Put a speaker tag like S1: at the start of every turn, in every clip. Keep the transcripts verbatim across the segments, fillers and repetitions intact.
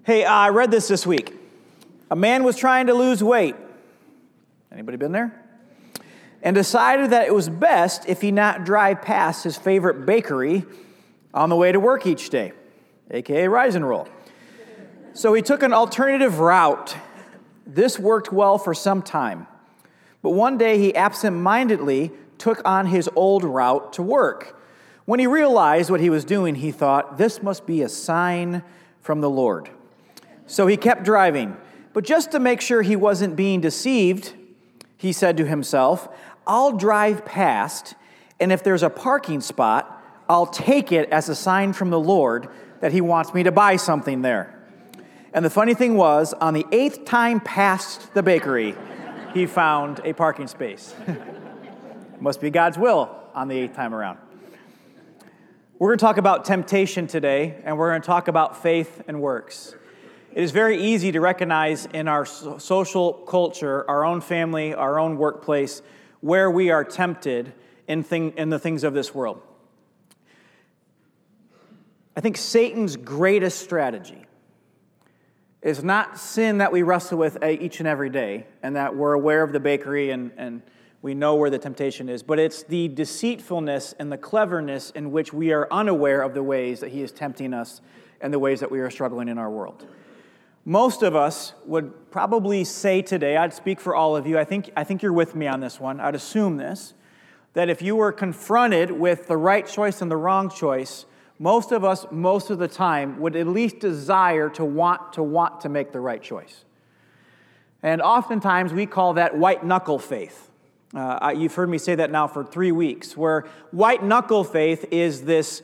S1: Hey, uh, I read this this week. A man was trying to lose weight. Anybody been there? And decided that it was best if he not drive past his favorite bakery on the way to work each day, a k a. Rise and Roll. So he took an alternative route. This worked well for some time. But one day he absent-mindedly took on his old route to work. When he realized what he was doing, he thought, this must be a sign from the Lord. So he kept driving. But just to make sure he wasn't being deceived, he said to himself, I'll drive past, and if there's a parking spot, I'll take it as a sign from the Lord that he wants me to buy something there. And the funny thing was, on the eighth time past the bakery, he found a parking space. Must be God's will on the eighth time around. We're going to talk about temptation today, and we're going to talk about faith and works. It is very easy to recognize in our social culture, our own family, our own workplace, where we are tempted in, thing, in the things of this world. I think Satan's greatest strategy is not sin that we wrestle with each and every day, and that we're aware of the bakery and, and we know where the temptation is, but it's the deceitfulness and the cleverness in which we are unaware of the ways that he is tempting us and the ways that we are struggling in our world. Most of us would probably say today, I'd speak for all of you, I think, I think you're with me on this one, I'd assume this, that if you were confronted with the right choice and the wrong choice, most of us, most of the time, would at least desire to want to want to make the right choice. And oftentimes we call that white knuckle faith. Uh, you've heard me say that now for three weeks, where white knuckle faith is this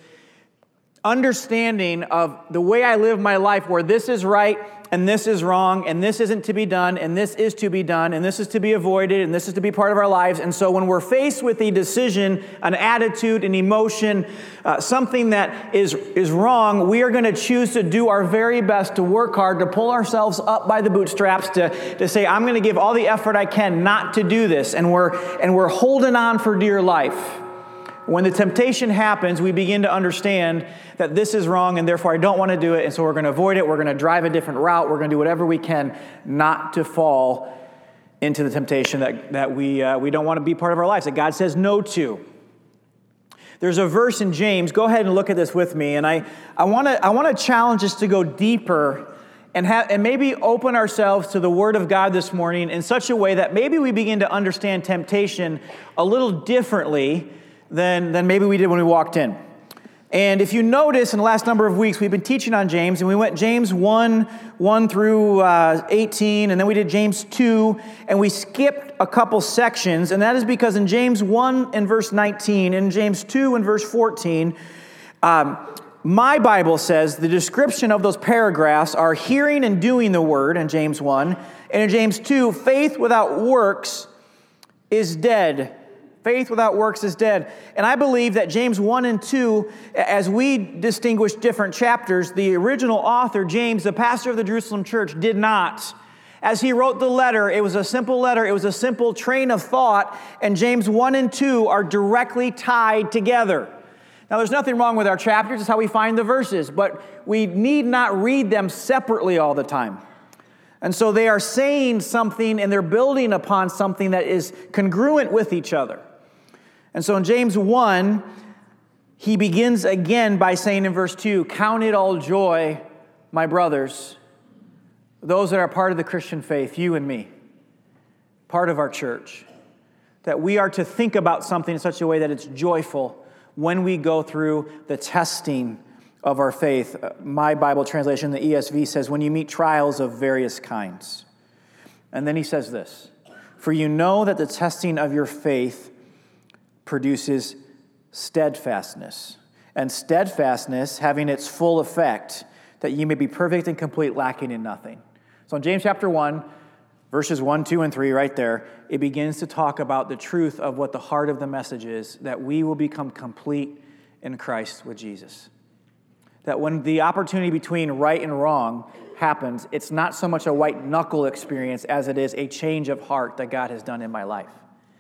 S1: understanding of the way I live my life, where this is right and this is wrong, and this isn't to be done, and this is to be done, and this is to be avoided, and this is to be part of our lives. And so when we're faced with a decision, an attitude, an emotion, uh, something that is, is wrong, we are going to choose to do our very best to work hard, to pull ourselves up by the bootstraps, to, to say, I'm going to give all the effort I can not to do this. And we're, and we're holding on for dear life. When the temptation happens, we begin to understand that this is wrong and therefore I don't want to do it, and so we're going to avoid it. We're going to drive a different route. We're going to do whatever we can not to fall into the temptation that, that we, uh, we don't want to be part of our lives, that God says no to. There's a verse in James. Go ahead and look at this with me, and I, I want to I want to challenge us to go deeper and, have, and maybe open ourselves to the Word of God this morning in such a way that maybe we begin to understand temptation a little differently than, than maybe we did when we walked in. And if you notice, in the last number of weeks, we've been teaching on James, and we went James one, one through uh, eighteen, and then we did James two, and we skipped a couple sections, and that is because in James one and verse nineteen, and James two and verse fourteen, um, my Bible says the description of those paragraphs are hearing and doing the word in James one, and in James two, faith without works is dead. Faith without works is dead. And I believe that James one and two, as we distinguish different chapters, the original author, James, the pastor of the Jerusalem church, did not. As he wrote the letter, it was a simple letter, it was a simple train of thought, and James one and two are directly tied together. Now, there's nothing wrong with our chapters, it's how we find the verses, but we need not read them separately all the time. And so they are saying something and they're building upon something that is congruent with each other. And so in James one, he begins again by saying in verse two, count it all joy, my brothers, those that are part of the Christian faith, you and me, part of our church, that we are to think about something in such a way that it's joyful when we go through the testing of our faith. My Bible translation, the E S V, says, when you meet trials of various kinds. And then he says this, for you know that the testing of your faith produces steadfastness. And steadfastness, having its full effect, that you may be perfect and complete, lacking in nothing. So in James chapter one, verses one, two, and three, right there, it begins to talk about the truth of what the heart of the message is, that we will become complete in Christ with Jesus. That when the opportunity between right and wrong happens, it's not so much a white knuckle experience as it is a change of heart that God has done in my life.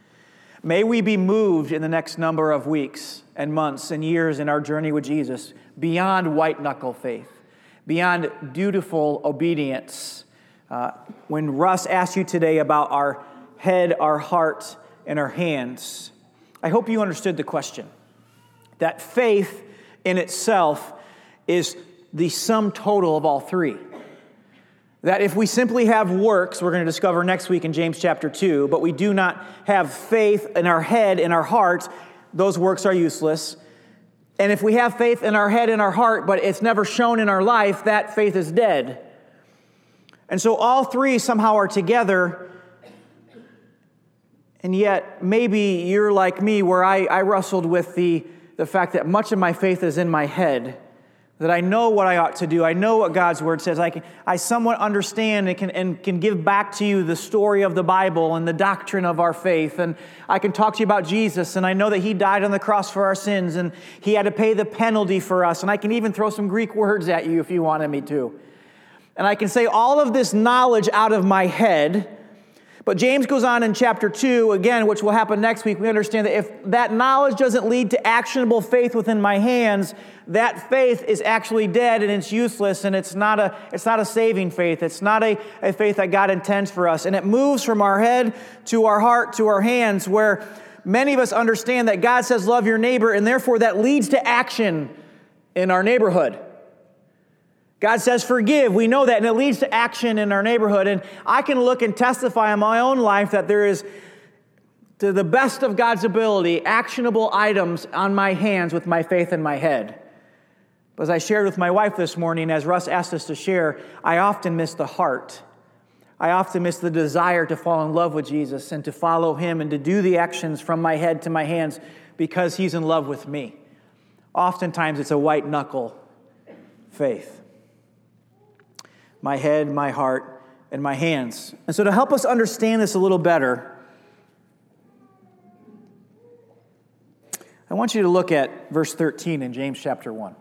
S1: May we be moved in the next number of weeks and months and years in our journey with Jesus beyond white knuckle faith, beyond dutiful obedience. Uh, when Russ asked you today about our head, our heart, and our hands, I hope you understood the question. That faith in itself is the sum total of all three. That if we simply have works, we're going to discover next week in James chapter two, but we do not have faith in our head, in our heart, those works are useless. And if we have faith in our head and our heart, but it's never shown in our life, that faith is dead. And so all three somehow are together. And yet, maybe you're like me, where I, I wrestled with the, the fact that much of my faith is in my head, that I know what I ought to do. I know what God's Word says. I can, I somewhat understand and can, and can give back to you the story of the Bible and the doctrine of our faith. And I can talk to you about Jesus, and I know that He died on the cross for our sins, and He had to pay the penalty for us. And I can even throw some Greek words at you if you wanted me to. And I can say all of this knowledge out of my head. But James goes on in chapter two, again, which will happen next week. We understand that if that knowledge doesn't lead to actionable faith within my hands, that faith is actually dead and it's useless, and it's not a, it's not a saving faith. It's not a, a faith that God intends for us. And it moves from our head to our heart to our hands, where many of us understand that God says love your neighbor, and therefore that leads to action in our neighborhood. God says forgive. We know that, and it leads to action in our neighborhood. And I can look and testify in my own life that there is, to the best of God's ability, actionable items on my hands with my faith in my head. But as I shared with my wife this morning, as Russ asked us to share, I often miss the heart. I often miss the desire to fall in love with Jesus and to follow Him and to do the actions from my head to my hands because He's in love with me. Oftentimes it's a white knuckle faith. My head, my heart, and my hands. And so to help us understand this a little better, I want you to look at verse thirteen in James chapter one.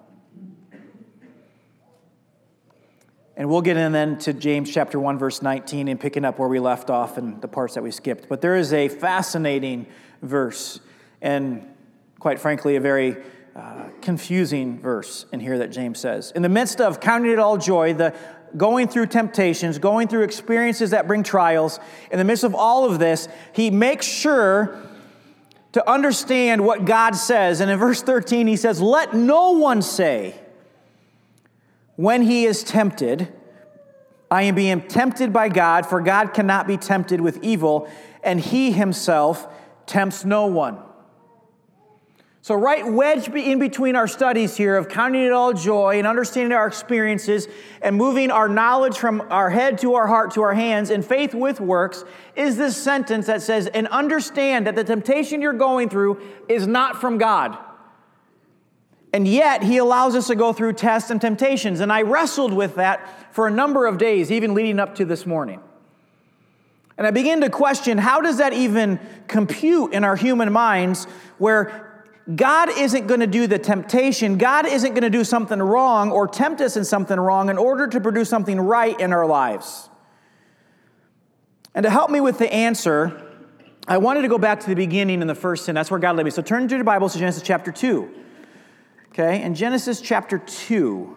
S1: And we'll get in then to James chapter one, verse nineteen, and picking up where we left off and the parts that we skipped. But there is a fascinating verse, and quite frankly, a very uh, confusing verse in here that James says. In the midst of counting it all joy, the going through temptations, going through experiences that bring trials, in the midst of all of this, he makes sure to understand what God says. And in verse thirteen, he says, let no one say, when he is tempted, I am being tempted by God, for God cannot be tempted with evil, and He Himself tempts no one. So right wedged in between our studies here of counting it all joy and understanding our experiences and moving our knowledge from our head to our heart to our hands and faith with works is this sentence that says, and understand that the temptation you're going through is not from God. And yet He allows us to go through tests and temptations. And I wrestled with that for a number of days, even leading up to this morning. And I began to question, how does that even compute in our human minds where God isn't going to do the temptation. God isn't going to do something wrong or tempt us in something wrong in order to produce something right in our lives. And to help me with the answer, I wanted to go back to the beginning in the first sin. That's where God led me. So turn to your Bibles to Genesis chapter two. Okay, in Genesis chapter two.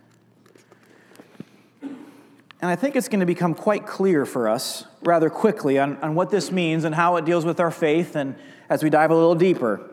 S1: And I think it's going to become quite clear for us rather quickly on, on what this means and how it deals with our faith, and as we dive a little deeper.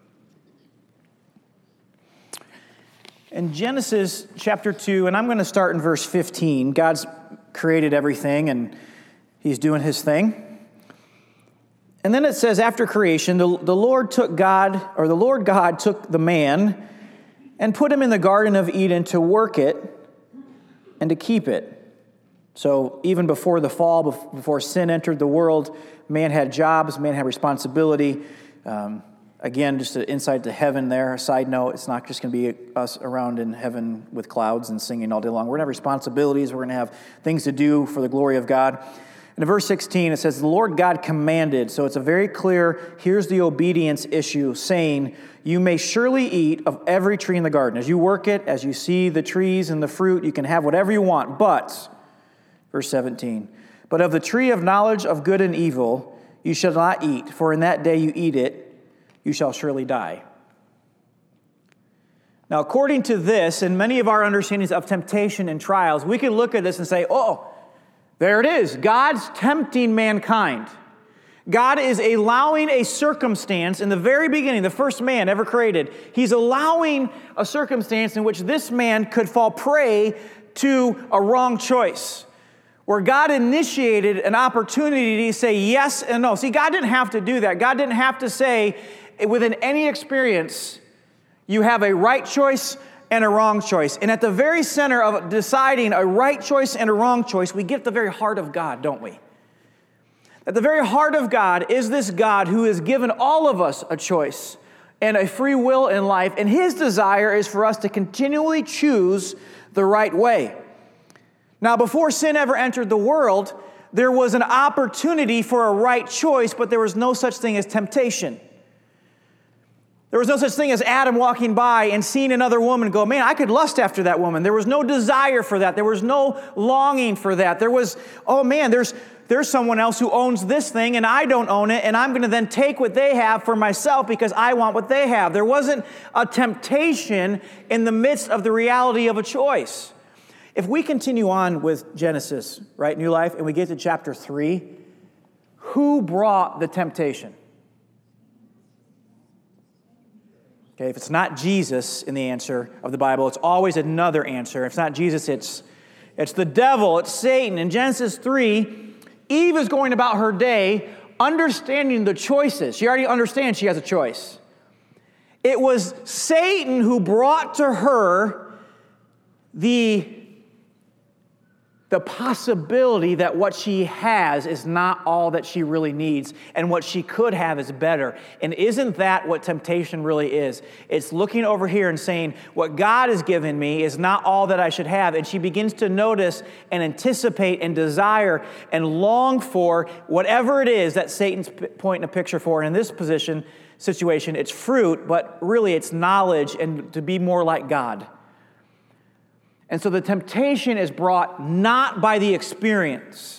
S1: In Genesis chapter two, and I'm going to start in verse fifteen. God's created everything, and He's doing His thing. And then it says, after creation, the, the Lord took God, or the Lord God took the man and put him in the Garden of Eden to work it and to keep it. So even before the fall, before sin entered the world, man had jobs, man had responsibility. Um, Again, just an insight to heaven there. A side note, it's not just going to be us around in heaven with clouds and singing all day long. We're going to have responsibilities. We're going to have things to do for the glory of God. And in verse sixteen, it says, the Lord God commanded. So it's a very clear, here's the obedience issue, saying, you may surely eat of every tree in the garden. As you work it, as you see the trees and the fruit, you can have whatever you want. But, verse seventeen, but of the tree of knowledge of good and evil you shall not eat, for in that day you eat it, you shall surely die. Now, according to this, and many of our understandings of temptation and trials, we can look at this and say, oh, there it is. God's tempting mankind. God is allowing a circumstance in the very beginning, the first man ever created. He's allowing a circumstance in which this man could fall prey to a wrong choice, where God initiated an opportunity to say yes and no. See, God didn't have to do that. God didn't have to say, within any experience, you have a right choice and a wrong choice. And at the very center of deciding a right choice and a wrong choice, we get the very heart of God, don't we? At the very heart of God is this God who has given all of us a choice and a free will in life, and His desire is for us to continually choose the right way. Now, before sin ever entered the world, there was an opportunity for a right choice, but there was no such thing as temptation. There was no such thing as Adam walking by and seeing another woman go, man, I could lust after that woman. There was no desire for that. There was no longing for that. There was, oh man, there's there's someone else who owns this thing and I don't own it, and I'm going to then take what they have for myself because I want what they have. There wasn't a temptation in the midst of the reality of a choice. If we continue on with Genesis, right, New Life, and we get to chapter three, who brought the temptation? Okay, if it's not Jesus in the answer of the Bible, it's always another answer. If it's not Jesus, it's, it's the devil, it's Satan. In Genesis three, Eve is going about her day understanding the choices. She already understands she has a choice. It was Satan who brought to her the The possibility that what she has is not all that she really needs, and what she could have is better. And isn't that what temptation really is? It's looking over here and saying, what God has given me is not all that I should have. And she begins to notice and anticipate and desire and long for whatever it is that Satan's pointing a picture for. And in this position, situation, it's fruit, but really it's knowledge and to be more like God. And so the temptation is brought not by the experience.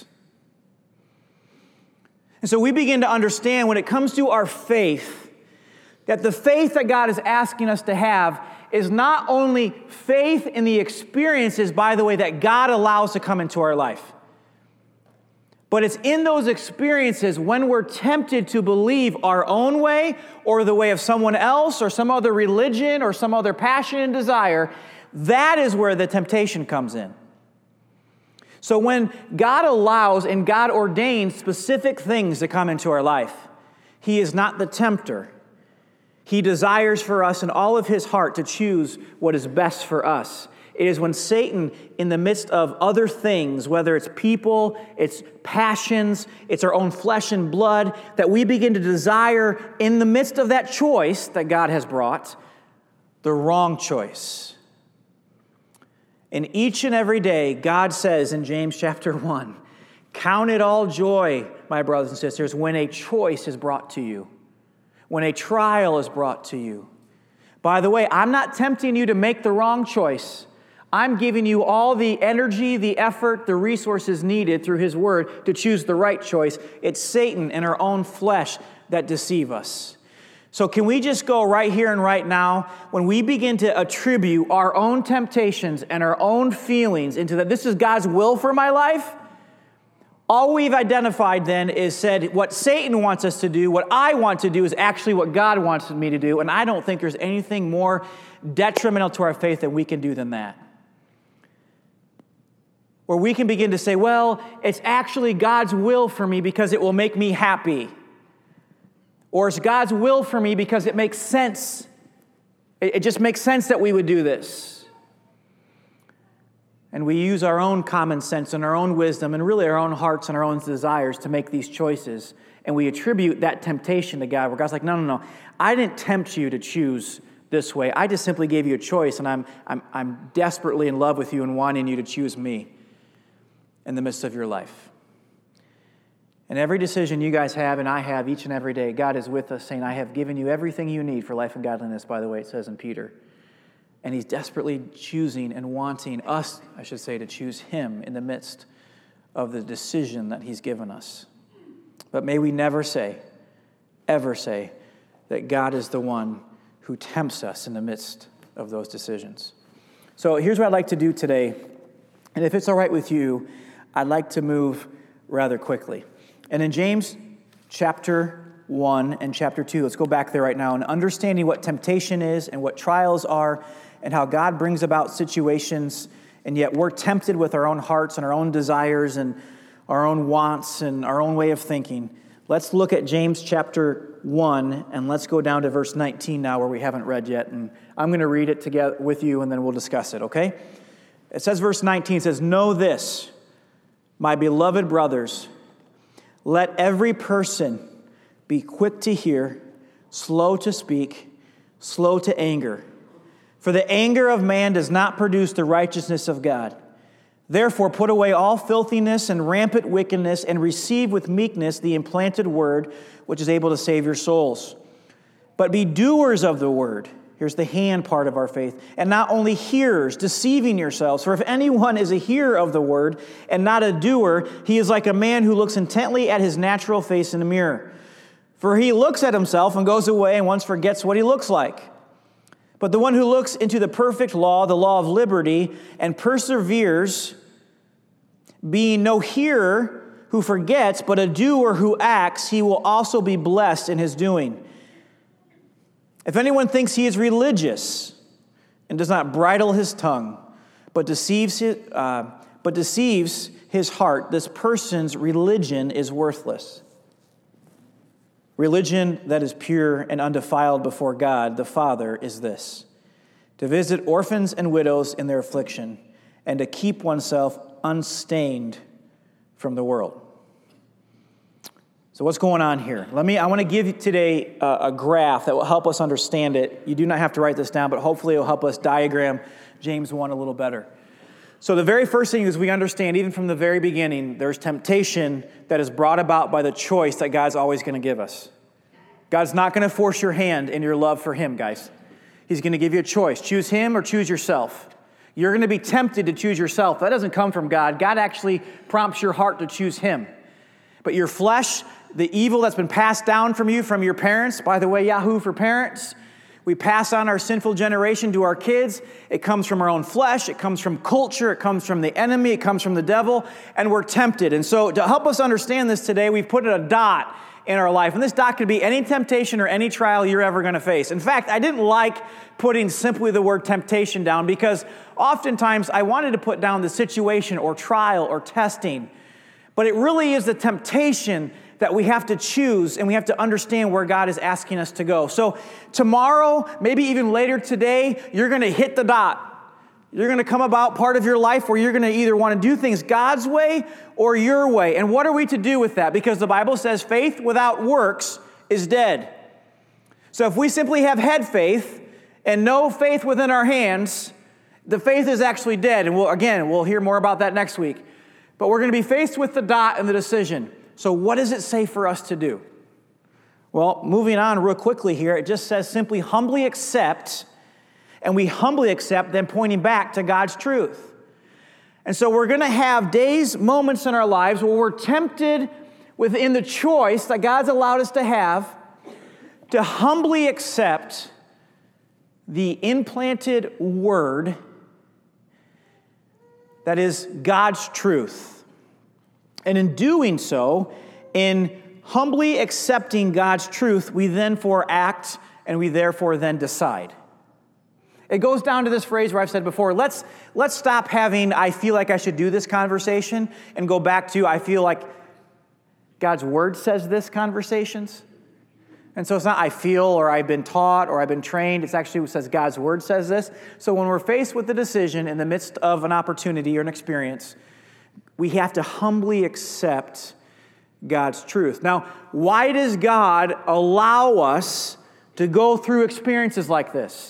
S1: And so we begin to understand when it comes to our faith, that the faith that God is asking us to have is not only faith in the experiences, by the way, that God allows to come into our life, but it's in those experiences when we're tempted to believe our own way or the way of someone else or some other religion or some other passion and desire. That is where the temptation comes in. So when God allows and God ordains specific things to come into our life, He is not the tempter. He desires for us in all of His heart to choose what is best for us. It is when Satan, in the midst of other things, whether it's people, it's passions, it's our own flesh and blood, that we begin to desire in the midst of that choice that God has brought, the wrong choice. And each and every day, God says in James chapter one, count it all joy, my brothers and sisters, when a choice is brought to you, when a trial is brought to you. By the way, I'm not tempting you to make the wrong choice. I'm giving you all the energy, the effort, the resources needed through His Word to choose the right choice. It's Satan and our own flesh that deceive us. So can we just go right here and right now, when we begin to attribute our own temptations and our own feelings into that this is God's will for my life? All we've identified then is said what Satan wants us to do, what I want to do is actually what God wants me to do, and I don't think there's anything more detrimental to our faith that we can do than that. Where we can begin to say, well, it's actually God's will for me because it will make me happy. Or it's God's will for me because it makes sense. It just makes sense that we would do this. And we use our own common sense and our own wisdom and really our own hearts and our own desires to make these choices. And we attribute that temptation to God, where God's like, no, no, no. I didn't tempt you to choose this way. I just simply gave you a choice, and I'm, I'm, I'm desperately in love with you and wanting you to choose me in the midst of your life. And every decision you guys have and I have each and every day, God is with us saying, I have given you everything you need for life and godliness, by the way, it says in Peter. And He's desperately choosing and wanting us, I should say, to choose Him in the midst of the decision that He's given us. But may we never say, ever say, that God is the one who tempts us in the midst of those decisions. So here's what I'd like to do today. And if it's all right with you, I'd like to move rather quickly. And in James chapter one and chapter two, let's go back there right now, and understanding what temptation is and what trials are and how God brings about situations, and yet we're tempted with our own hearts and our own desires and our own wants and our own way of thinking. Let's look at James chapter one, and let's go down to verse nineteen now, where we haven't read yet. And I'm going to read it together with you, and then we'll discuss it, okay? It says, verse nineteen says, "Know this, my beloved brothers, let every person be quick to hear, slow to speak, slow to anger. For the anger of man does not produce the righteousness of God. Therefore, put away all filthiness and rampant wickedness, and receive with meekness the implanted word, which is able to save your souls. But be doers of the word." Here's the hand part of our faith. "And not only hearers, deceiving yourselves. For if anyone is a hearer of the word and not a doer, he is like a man who looks intently at his natural face in a mirror. For he looks at himself and goes away and once forgets what he looks like. But the one who looks into the perfect law, the law of liberty, and perseveres, being no hearer who forgets, but a doer who acts, he will also be blessed in his doing. If anyone thinks he is religious and does not bridle his tongue, but deceives his, uh, but deceives his heart, this person's religion is worthless. Religion that is pure and undefiled before God the Father is this: to visit orphans and widows in their affliction, and to keep oneself unstained from the world." So what's going on here? Let me. I want to give you today a, a graph that will help us understand it. You do not have to write this down, but hopefully it will help us diagram James one a little better. So the very first thing is we understand, even from the very beginning, there's temptation that is brought about by the choice that God's always going to give us. God's not going to force your hand in your love for Him, guys. He's going to give you a choice. Choose Him or choose yourself. You're going to be tempted to choose yourself. That doesn't come from God. God actually prompts your heart to choose Him. But your flesh, the evil that's been passed down from you, from your parents, by the way, Yahoo for parents, we pass on our sinful generation to our kids. It comes from our own flesh. It comes from culture. It comes from the enemy. It comes from the devil. And we're tempted. And so to help us understand this today, we've put a dot in our life. And this dot could be any temptation or any trial you're ever going to face. In fact, I didn't like putting simply the word temptation down, because oftentimes I wanted to put down the situation or trial or testing. But it really is the temptation that we have to choose, and we have to understand where God is asking us to go. So tomorrow, maybe even later today, you're going to hit the dot. You're going to come about part of your life where you're going to either want to do things God's way or your way. And what are we to do with that? Because the Bible says faith without works is dead. So if we simply have head faith and no faith within our hands, the faith is actually dead. And we'll, again, we'll hear more about that next week. But we're going to be faced with the dot and the decision. So what does it say for us to do? Well, moving on real quickly here, it just says simply humbly accept, and we humbly accept, then pointing back to God's truth. And so we're going to have days, moments in our lives where we're tempted within the choice that God's allowed us to have to humbly accept the implanted word that is God's truth. And in doing so, in humbly accepting God's truth, we therefore act, and we therefore then decide. It goes down to this phrase where I've said before, let's, let's stop having I feel like I should do this conversation and go back to I feel like God's word says this conversations. And so it's not I feel or I've been taught or I've been trained. It's actually what says God's word says this. So when we're faced with a decision in the midst of an opportunity or an experience, we have to humbly accept God's truth. Now, why does God allow us to go through experiences like this?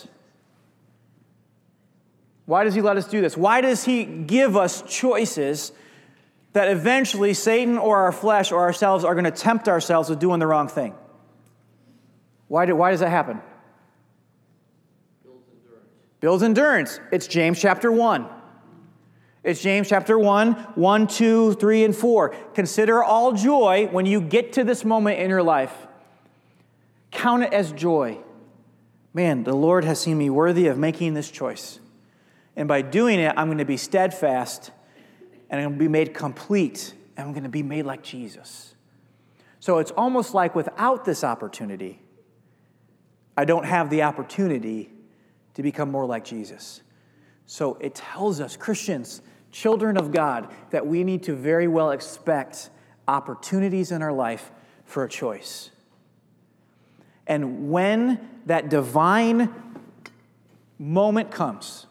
S1: Why does He let us do this? Why does He give us choices that eventually Satan or our flesh or ourselves are going to tempt ourselves with doing the wrong thing? Why, do, why does that happen?
S2: Builds endurance.
S1: Builds endurance. It's James chapter one. It's James chapter one, one, two, three, and four. Consider all joy when you get to this moment in your life. Count it as joy man, the Lord has seen me worthy of making this choice. And by doing it, I'm going to be steadfast, and I'm going to be made complete, and I'm going to be made like Jesus. So it's almost like without this opportunity, I don't have the opportunity to become more like Jesus. So it tells us, Christians, children of God, that we need to very well expect opportunities in our life for a choice. And when that divine moment comes,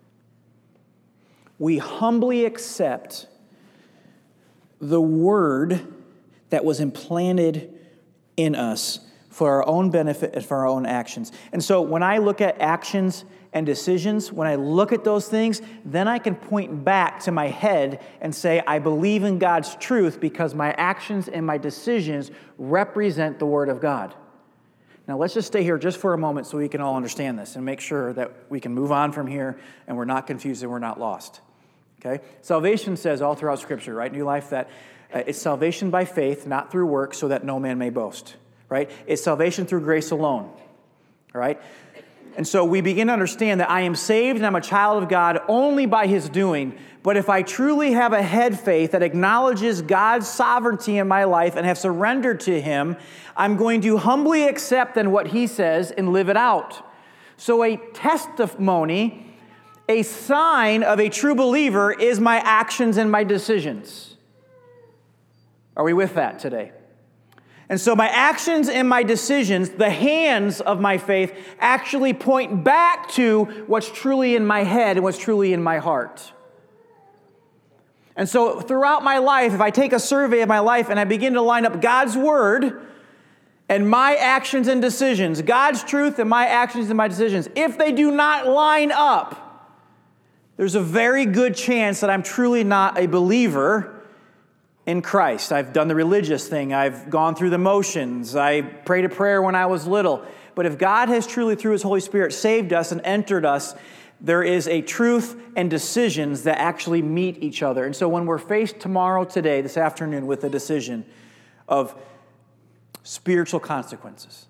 S1: we humbly accept the word that was implanted in us for our own benefit and for our own actions. And so when I look at actions and decisions, when I look at those things, then I can point back to my head and say, I believe in God's truth because my actions and my decisions represent the Word of God. Now let's just stay here just for a moment so we can all understand this and make sure that we can move on from here and we're not confused and we're not lost. Okay? Salvation says all throughout Scripture, right? New Life, that uh, it's salvation by faith, not through works, so that no man may boast. Right? It's salvation through grace alone. All right? And so we begin to understand that I am saved and I'm a child of God only by His doing. But if I truly have a head faith that acknowledges God's sovereignty in my life and have surrendered to Him, I'm going to humbly accept then what He says and live it out. So a testimony, a sign of a true believer is my actions and my decisions. Are we with that today? And so my actions and my decisions, the hands of my faith, actually point back to what's truly in my head and what's truly in my heart. And so throughout my life, if I take a survey of my life and I begin to line up God's Word and my actions and decisions, God's truth and my actions and my decisions, if they do not line up, there's a very good chance that I'm truly not a believer in Christ. I've done the religious thing. I've gone through the motions. I prayed a prayer when I was little. But if God has truly, through His Holy Spirit, saved us and entered us, there is a truth and decisions that actually meet each other. And so when we're faced tomorrow, today, this afternoon, with a decision of spiritual consequences,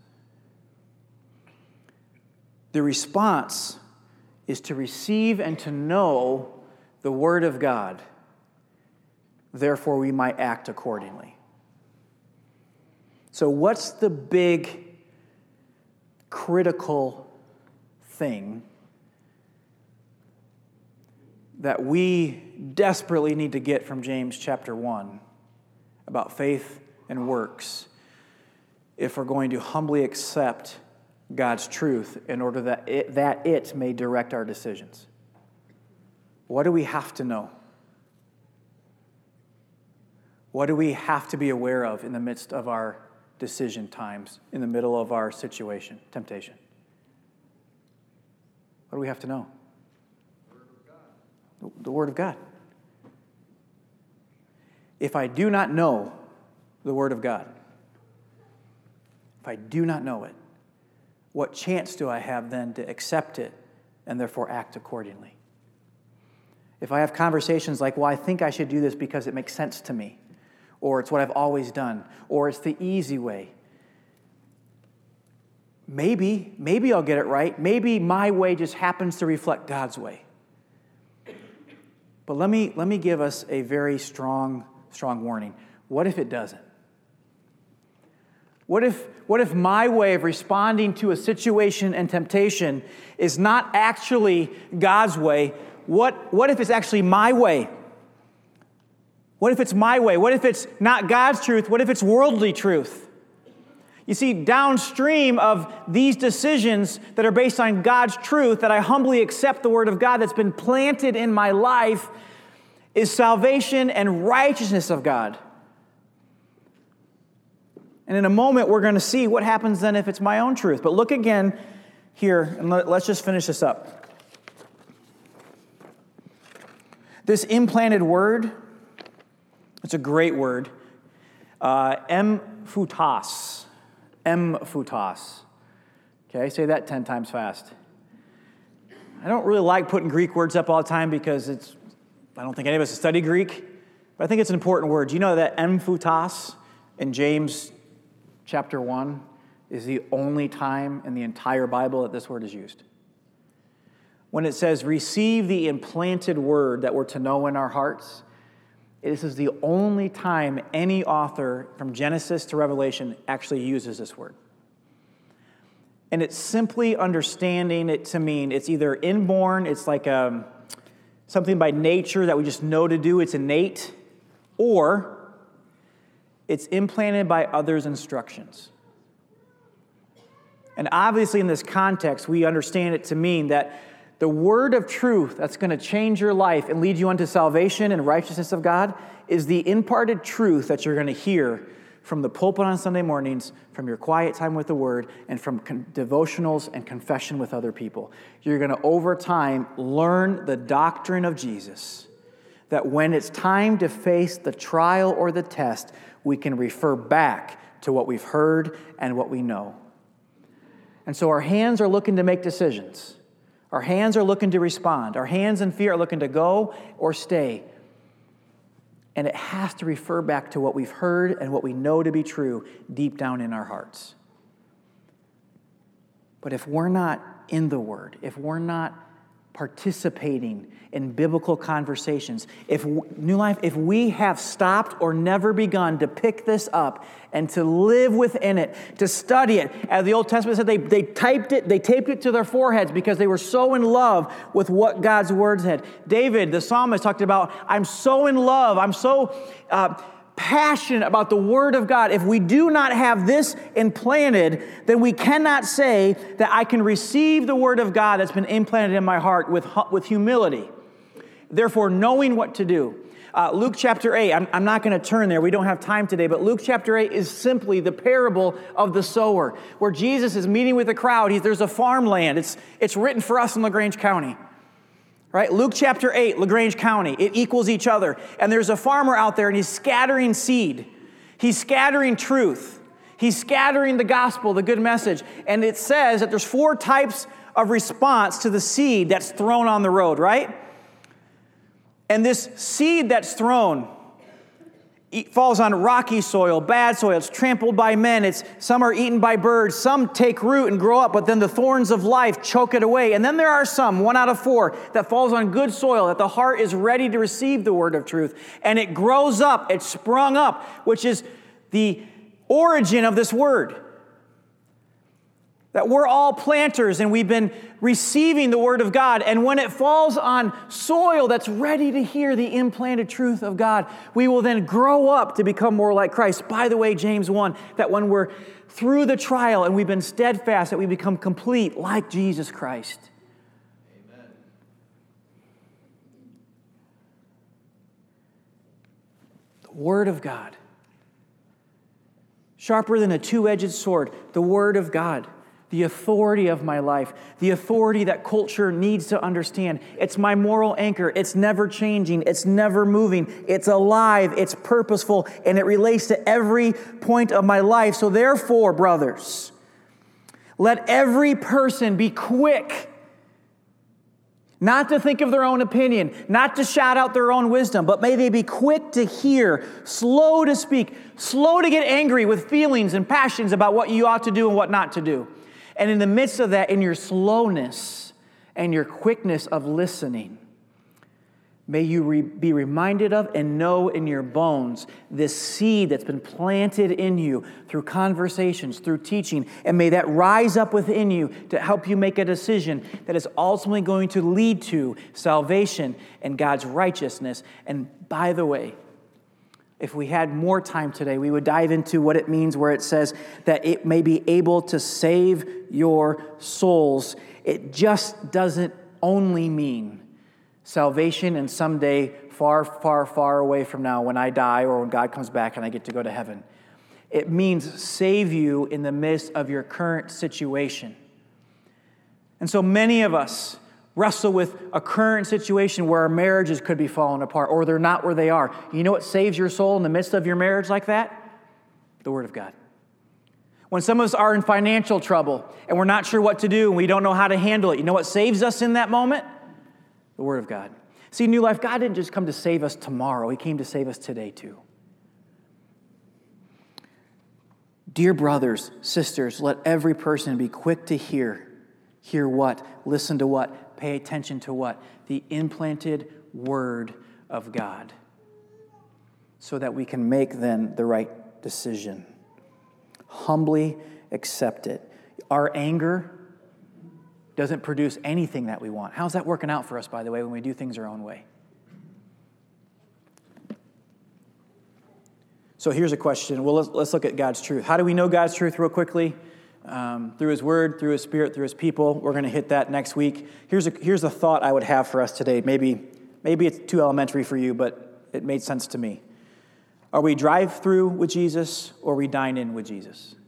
S1: the response is to receive and to know the Word of God. Therefore, we might act accordingly. So what's the big critical thing that we desperately need to get from James chapter one about faith and works if we're going to humbly accept God's truth in order that it, that it may direct our decisions? What do we have to know? What do we have to be aware of in the midst of our decision times, in the middle of our situation, temptation? What do we have to know? The, the Word of God. If I do not know the Word of God, if I do not know it, what chance do I have then to accept it and therefore act accordingly? If I have conversations like, well, I think I should do this because it makes sense to me, or it's what I've always done, or it's the easy way. Maybe, maybe I'll get it right. Maybe my way just happens to reflect God's way. But let me, let me give us a very strong, strong warning. What if it doesn't? What if, what if my way of responding to a situation and temptation is not actually God's way? What, what if it's actually my way? What if it's my way? What if it's not God's truth? What if it's worldly truth? You see, downstream of these decisions that are based on God's truth, that I humbly accept the Word of God that's been planted in my life, is salvation and righteousness of God. And in a moment, we're going to see what happens then if it's my own truth. But look again here, and let's just finish this up. This implanted word, it's a great word. Uh, emphutos. Emphutos. Okay, say that ten times fast. I don't really like putting Greek words up all the time because it's, I don't think any of us study Greek, but I think it's an important word. Do you know that emphutos in James chapter one is the only time in the entire Bible that this word is used. When it says, receive the implanted word that we're to know in our hearts, this is the only time any author from Genesis to Revelation actually uses this word. And it's simply understanding it to mean it's either inborn, it's like um, something by nature that we just know to do, it's innate, or it's implanted by others' instructions. And obviously in this context, we understand it to mean that the word of truth that's going to change your life and lead you unto salvation and righteousness of God is the imparted truth that you're going to hear from the pulpit on Sunday mornings, from your quiet time with the Word, and from con- devotionals and confession with other people. You're going to, over time, learn the doctrine of Jesus, that when it's time to face the trial or the test, we can refer back to what we've heard and what we know. And so our hands are looking to make decisions. Our hands are looking to respond. Our hands and feet are looking to go or stay. And it has to refer back to what we've heard and what we know to be true deep down in our hearts. But if we're not in the Word, if we're not participating in biblical conversations, if New Life, if we have stopped or never begun to pick this up and to live within it, to study it, as the Old Testament said, they, they typed it, they taped it to their foreheads because they were so in love with what God's Word said. David, the psalmist, talked about, I'm so in love, I'm so uh, passionate about the Word of God. If we do not have this implanted, then we cannot say that I can receive the Word of God that's been implanted in my heart with, with humility. Therefore, knowing what to do. Uh, Luke chapter eight, I'm, I'm not going to turn there. We don't have time today, but Luke chapter eight is simply the parable of the sower, where Jesus is meeting with a crowd. He, there's a farmland. It's, it's written for us in LaGrange County. Right? Luke chapter eight, LaGrange County. It equals each other. And there's a farmer out there, and he's scattering seed. He's scattering truth. He's scattering the gospel, the good message. And it says that there's four types of response to the seed that's thrown on the road, right? And this seed that's thrown it falls on rocky soil, bad soil. It's trampled by men. It's, some are eaten by birds. Some take root and grow up, but then the thorns of life choke it away. And then there are some, one out of four, that falls on good soil, that the heart is ready to receive the word of truth. And it grows up. It's sprung up, which is the origin of this word. That we're all planters and we've been receiving the Word of God. And when it falls on soil that's ready to hear the implanted truth of God, we will then grow up to become more like Christ. By the way, James one, that when we're through the trial and we've been steadfast, that we become complete like Jesus Christ. Amen. The Word of God. Sharper than a two-edged sword, the Word of God. The authority of my life, the authority that culture needs to understand. It's my moral anchor. It's never changing. It's never moving. It's alive. It's purposeful, and it relates to every point of my life. So therefore, brothers, let every person be quick, not to think of their own opinion, not to shout out their own wisdom, but may they be quick to hear, slow to speak, slow to get angry with feelings and passions about what you ought to do and what not to do. And in the midst of that, in your slowness and your quickness of listening, may you re- be reminded of and know in your bones this seed that's been planted in you through conversations, through teaching, and may that rise up within you to help you make a decision that is ultimately going to lead to salvation and God's righteousness. And by the way, if we had more time today, we would dive into what it means where it says that it may be able to save your souls. It just doesn't only mean salvation and someday far, far, far away from now when I die or when God comes back and I get to go to heaven. It means save you in the midst of your current situation. And so many of us wrestle with a current situation where our marriages could be falling apart or they're not where they are. You know what saves your soul in the midst of your marriage like that? The Word of God. When some of us are in financial trouble and we're not sure what to do and we don't know how to handle it, you know what saves us in that moment? The Word of God. See, New Life, God didn't just come to save us tomorrow. He came to save us today too. Dear brothers, sisters, let every person be quick to hear. Hear what? Listen to what? Pay attention to what? The implanted word of God. So that we can make then the right decision. Humbly accept it. Our anger doesn't produce anything that we want. How's that working out for us, by the way, when we do things our own way? So here's a question. Well, let's, let's look at God's truth. How do we know God's truth real quickly? Um, through His Word, through His Spirit, through His people. We're going to hit that next week. Here's a, here's a thought I would have for us today. Maybe, maybe it's too elementary for you, but it made sense to me. Are we drive-through with Jesus or we dine in with Jesus?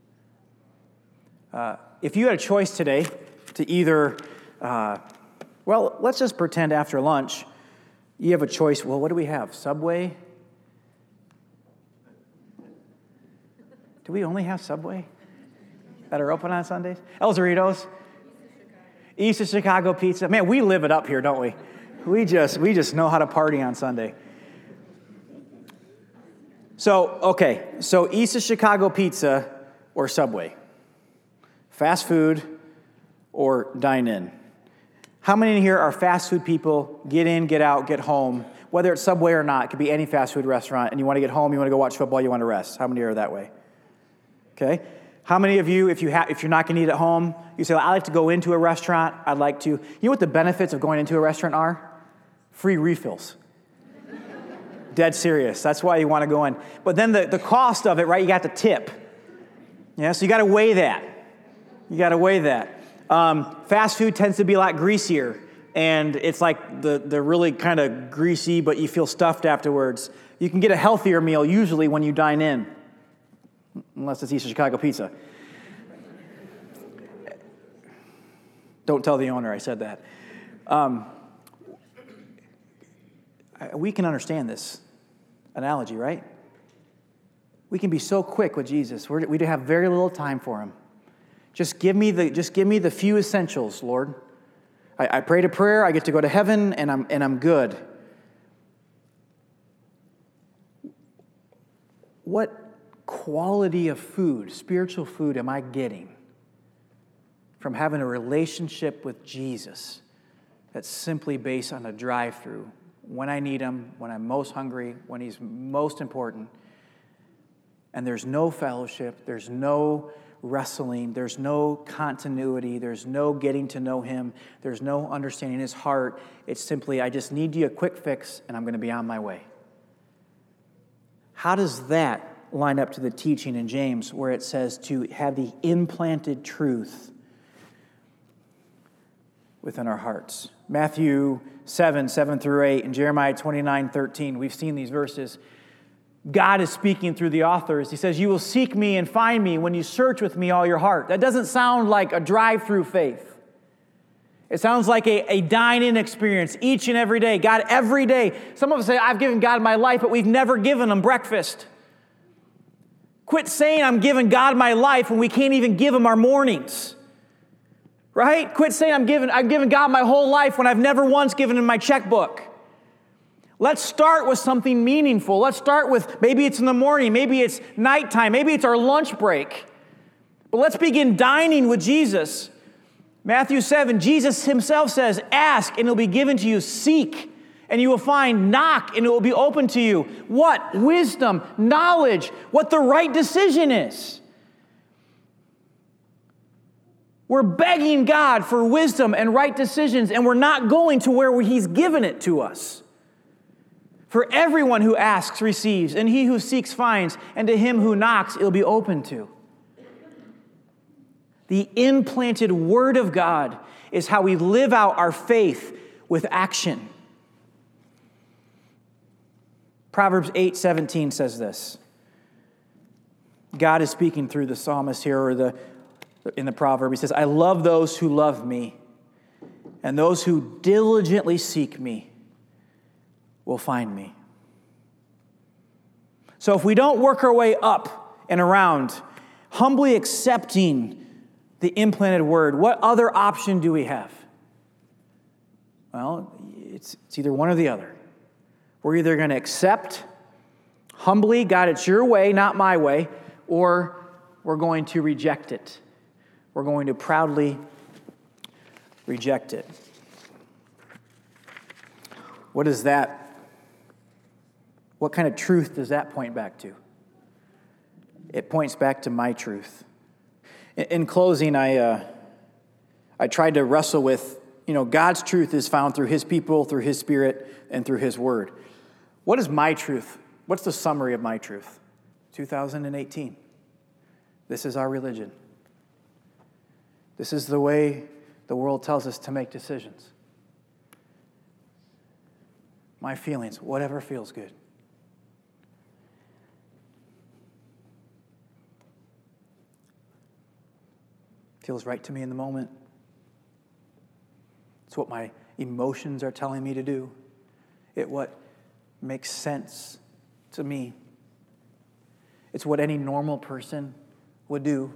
S1: Uh, if you had a choice today to either, uh, well, let's just pretend after lunch you have a choice. Well, what do we have? Subway? Do we only have Subway that are open on Sundays? El Doritos? East of Chicago pizza. Man, we live it up here, don't we? We just we just know how to party on Sunday. So, okay, so East of Chicago pizza or Subway? Fast food or dine in? How many in here are fast food people? Get in, get out, get home. Whether it's Subway or not, it could be any fast food restaurant, and you want to get home, you want to go watch football, you want to rest. How many are that way? Okay. How many of you, if you ha- if you're not going to eat at home, you say, well, I like to go into a restaurant. I'd like to. You know what the benefits of going into a restaurant are? Free refills. Dead serious. That's why you want to go in. But then the, the cost of it, right? You got the tip. Yeah. So you got to weigh that. You got to weigh that. Um, fast food tends to be a lot greasier, and it's like the the really kind of greasy, but you feel stuffed afterwards. You can get a healthier meal usually when you dine in. Unless it's East of Chicago pizza. Don't tell the owner I said that. Um, we can understand this analogy, right? We can be so quick with Jesus. We're, we have very little time for Him. Just give me the just give me the few essentials, Lord. I, I prayed a prayer. I get to go to heaven, and I'm and I'm good. What quality of food, spiritual food, am I getting from having a relationship with Jesus that's simply based on a drive-through? When I need Him, when I'm most hungry, when He's most important. And there's no fellowship, there's no wrestling, there's no continuity, there's no getting to know Him, there's no understanding His heart. It's simply, I just need you a quick fix, and I'm going to be on my way. How does that line up to the teaching in James where it says to have the implanted truth within our hearts? Matthew seven, seven through eight, and Jeremiah twenty-nine, thirteen. We've seen these verses. God is speaking through the authors. He says, you will seek me and find me when you search with me all your heart. That doesn't sound like a drive-through faith. It sounds like a, a dine-in experience each and every day. God, every day. Some of us say, I've given God my life, but we've never given Him breakfast. Quit saying I'm giving God my life when we can't even give Him our mornings. Right? Quit saying I'm giving, I'm giving God my whole life when I've never once given Him my checkbook. Let's start with something meaningful. Let's start with, maybe it's in the morning, maybe it's nighttime, maybe it's our lunch break. But let's begin dining with Jesus. Matthew seven, Jesus Himself says, ask and it'll be given to you. Seek and you will find. Knock and it will be open to you. What? Wisdom, knowledge, what the right decision is. We're begging God for wisdom and right decisions, and we're not going to where He's given it to us. For everyone who asks receives, and he who seeks finds, and to him who knocks it'll be open to. The implanted Word of God is how we live out our faith with action. Proverbs eight seventeen says this. God is speaking through the psalmist here, or the in the proverb. He says, I love those who love me, and those who diligently seek me will find me. So if we don't work our way up and around, humbly accepting the implanted Word, what other option do we have? Well, it's, it's either one or the other. We're either going to accept humbly, God, it's your way, not my way, or we're going to reject it. We're going to proudly reject it. What is that? What kind of truth does that point back to? It points back to my truth. In, in closing, I uh, I tried to wrestle with, you know, God's truth is found through his people, through his Spirit, and through his word. What is my truth? What's the summary of my truth? two thousand eighteen. This is our religion. This is the way the world tells us to make decisions. My feelings, whatever feels good. Feels right to me in the moment. It's what my emotions are telling me to do. It what makes sense to me. It's what any normal person would do.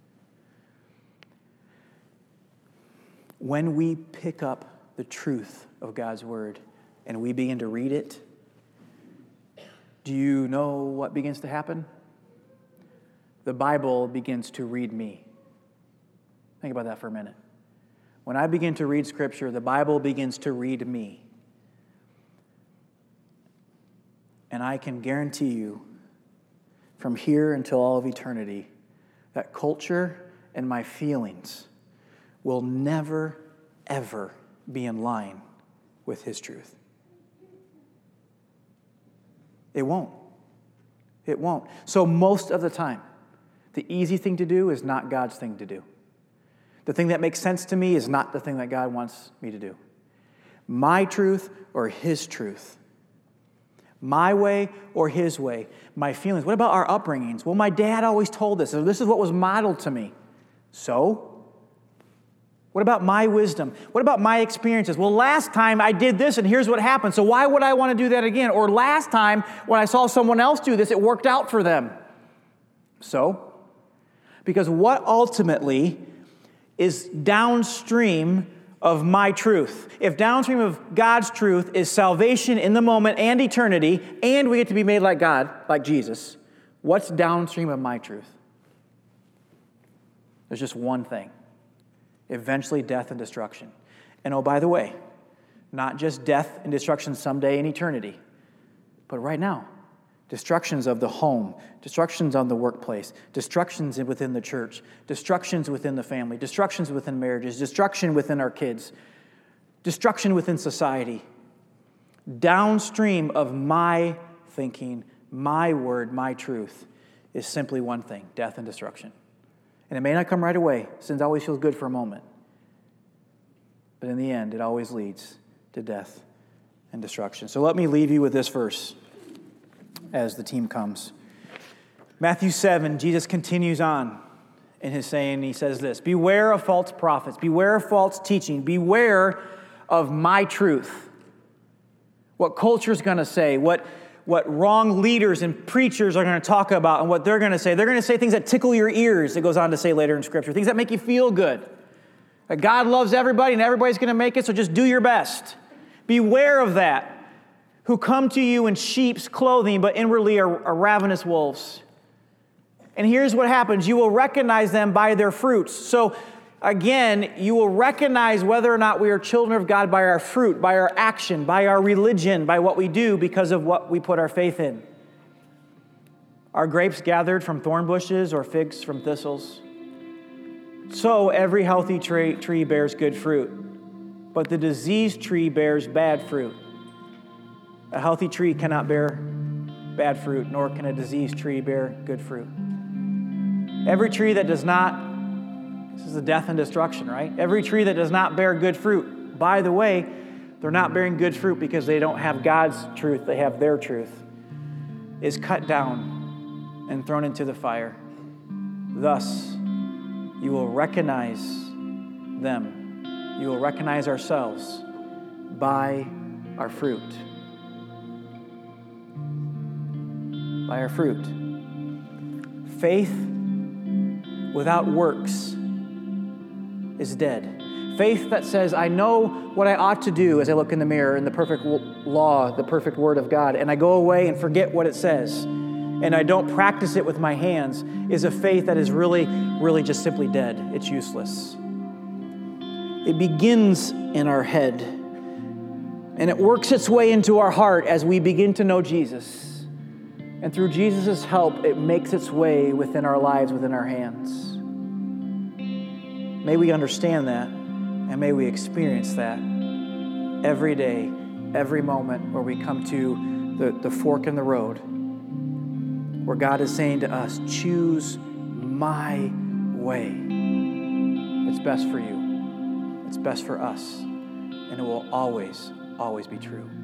S1: When we pick up the truth of God's word and we begin to read it, do you know what begins to happen? The Bible begins to read me. Think about that for a minute. When I begin to read Scripture, the Bible begins to read me. And I can guarantee you, from here until all of eternity, that culture and my feelings will never, ever be in line with his truth. It won't. It won't. So most of the time, the easy thing to do is not God's thing to do. The thing that makes sense to me is not the thing that God wants me to do. My truth or his truth. My way or his way. My feelings. What about our upbringings? Well, my dad always told us, so this is what was modeled to me. So? What about my wisdom? What about my experiences? Well, last time I did this and here's what happened, so why would I want to do that again? Or last time when I saw someone else do this, it worked out for them. So? Because what ultimately is downstream of my truth? If downstream of God's truth is salvation in the moment and eternity, and we get to be made like God, like Jesus, what's downstream of my truth? There's just one thing. Eventually death and destruction. And oh, by the way, not just death and destruction someday in eternity, but right now. Destructions of the home, destructions on the workplace, destructions within the church, destructions within the family, destructions within marriages, destruction within our kids, destruction within society. Downstream of my thinking, my word, my truth is simply one thing, death and destruction. And it may not come right away. Sin always feels good for a moment. But in the end, it always leads to death and destruction. So let me leave you with this verse as the team comes. Matthew seven, Jesus continues on in his saying, he says this, beware of false prophets, beware of false teaching, beware of my truth. What culture's going to say, what, what wrong leaders and preachers are going to talk about and what they're going to say. They're going to say things that tickle your ears, it goes on to say later in Scripture, things that make you feel good. That God loves everybody and everybody's going to make it, so just do your best. Beware of that. Who come to you in sheep's clothing, but inwardly are, are ravenous wolves. And here's what happens. You will recognize them by their fruits. So, again, you will recognize whether or not we are children of God by our fruit, by our action, by our religion, by what we do because of what we put our faith in. Are grapes gathered from thorn bushes or figs from thistles? So every healthy tree, tree bears good fruit, but the diseased tree bears bad fruit. A healthy tree cannot bear bad fruit, nor can a diseased tree bear good fruit. Every tree that does not, this is the death and destruction, right? Every tree that does not bear good fruit, by the way, they're not bearing good fruit because they don't have God's truth, they have their truth, is cut down and thrown into the fire. Thus, you will recognize them. You will recognize ourselves by our fruit. By our fruit. Faith without works is dead. Faith that says, I know what I ought to do as I look in the mirror in the perfect law, the perfect word of God, and I go away and forget what it says, and I don't practice it with my hands is a faith that is really, really just simply dead. It's useless. It begins in our head, and it works its way into our heart as we begin to know Jesus. And through Jesus' help, it makes its way within our lives, within our hands. May we understand that, and may we experience that every day, every moment where we come to the, the fork in the road, where God is saying to us, choose my way. It's best for you. It's best for us. And it will always, always be true.